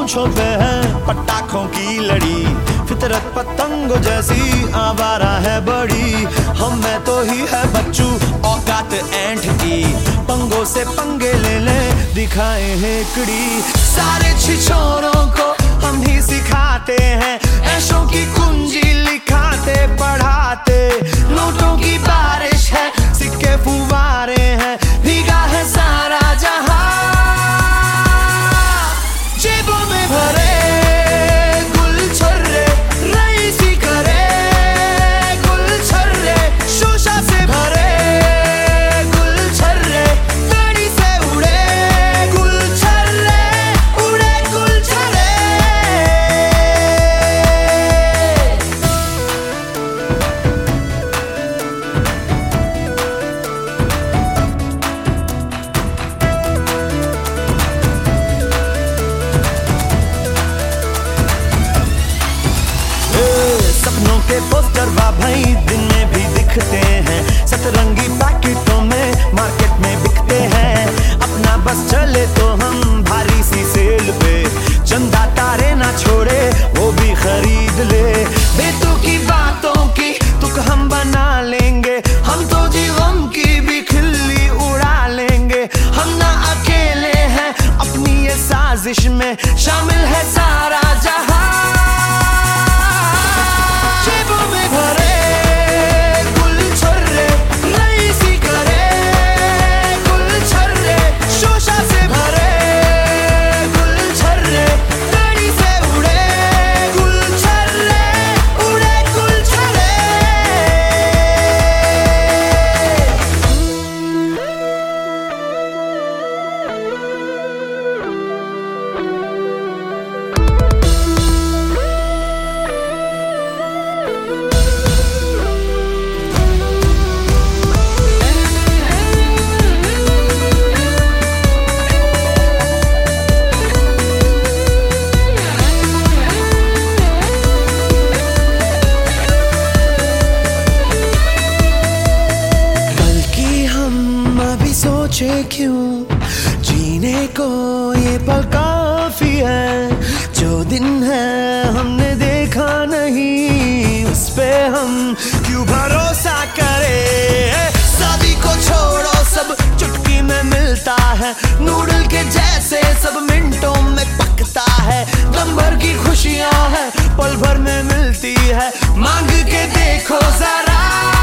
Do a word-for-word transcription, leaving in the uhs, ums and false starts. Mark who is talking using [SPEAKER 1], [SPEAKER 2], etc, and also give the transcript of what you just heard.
[SPEAKER 1] मूंछों पे है पटाखों की लड़ी, फितरत पतंगों जैसी आवारा है बड़ी। हम में तो ही है बच्चू औकात ऐंठ की, पंगों से पंगे ले ले दिखाए हैं कड़ी। सारे छिछोरों को हम ही सिखाते हैं, ऐशों की कुंजी लिखाते पढ़ाते। नोटों की बारिश है, सिक्के फुवारे हैं, भीगा है सारा जहां। जेबों में भरे गुलछर्रे, रईसी करे गुलछर्रे, शोशा से भरे गुलछर्रे, गाड़ी से उड़े गुलछर्रे, उड़े गुलछर्रे। सपनों के पोस्टर वाह भाई दिन में भी दिखते हैं, सतरंगी पैकेटों में मार्केट में बिकते हैं। अपना बस चले तो हम भारी सी सेल पे, चंदा तारे ना छोड़े वो भी खरीद ले। बेतों की बातों की तुक हम बना लेंगे, हम तो जी गम की भी खिल्ली उड़ा लेंगे। हम ना अकेले हैं अपनी ये साजिश में, शामिल है सारा जहां। जेबों में भरे गुलछर्रे, रईसी करे गुलछर्रे, शोशा से भरे गुलछर्रे, गाड़ी से उड़े गुलछर्रे, उड़े गुलछर्रे। सोचे क्यों जीने को ये पल काफी है, जो दिन है हमने देखा नहीं उस पे हम क्यों भरोसा करें। शादी को छोड़ो सब चुटकी में मिलता है, नूडल के जैसे सब मिनटों में पकता है। दम भर की खुशियां है पल भर में मिलती है, मांग के देखो जरा।